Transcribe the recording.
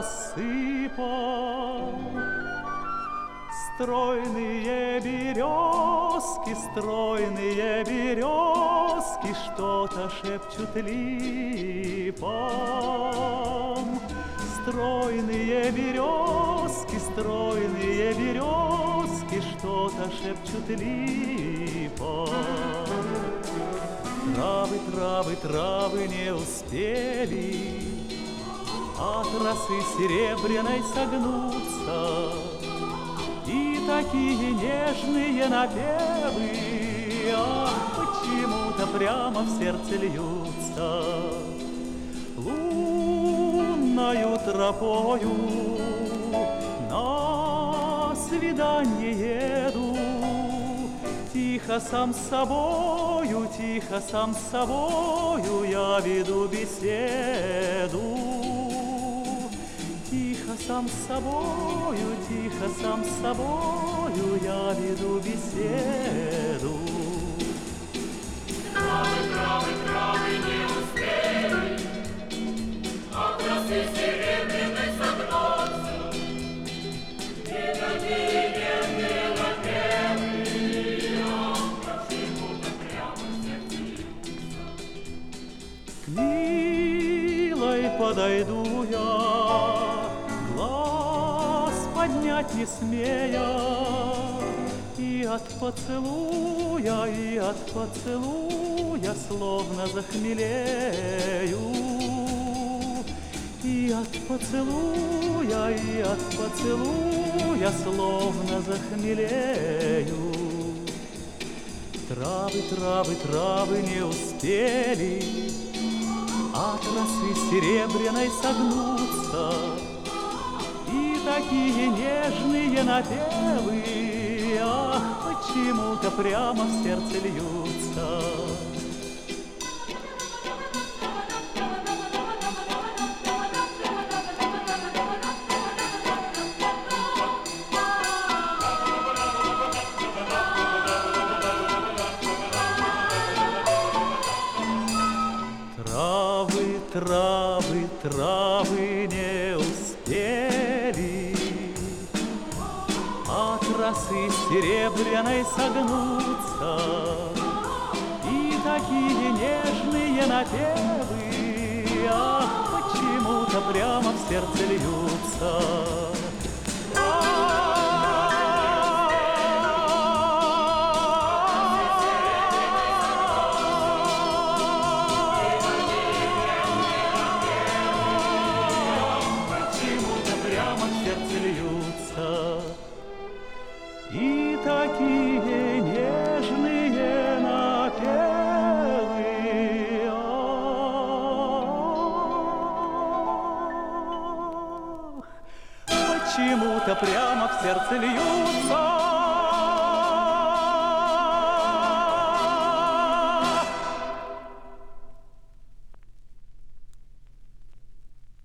рассыпал. Стройные березки что-то шепчут липам. Стройные березки что-то шепчут липам. Травы не успели от росы серебряной согнуться, и такие нежные напевы, ах, почему-то прямо в сердце льются. Лунною тропою на свиданье еду, тихо сам с собою я веду беседу. Тихо сам с собою я веду беседу. Травы не успели от росы серебряной согнуться, и такие нежные напевы, почему-то прямо в сердце льются. К милой подойду я, глаз поднять не смея, и от поцелуя словно захмелею. И от поцелуя словно захмелею. Травы не успели от росы серебряной согнуться, и такие нежные напевы, ах, почему-то прямо в сердце льются. Травы не успели от росы серебряной согнуться, и такие нежные напевы, ах, почему-то прямо в сердце льются. И такие нежные напевы, ах, почему-то прямо в сердце льются.